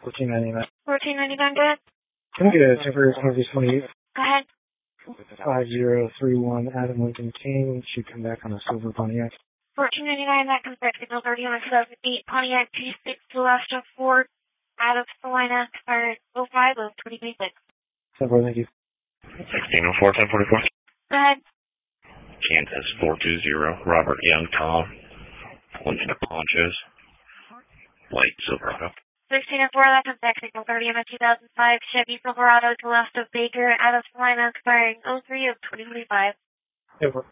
$14.99. $14.99, go ahead. Can I get a temporary Northeast 28? Go ahead. 5031 Adam Lincoln King. Should come back on a silver Pontiac. $14.99, that comes back signal 30 on a 2008 Pontiac G6 Velasco Ford out of Salina, expired 05 of 2026. Thank you. 1604, 1044. Go ahead. Kansas 420, Robert Young, Tom. Pulling into Ponchos. White Silverado. 1604, that comes back signal 30 on a 2005 Chevy Silverado Velasco Baker out of Salina, expiring 03 of 2025. Over.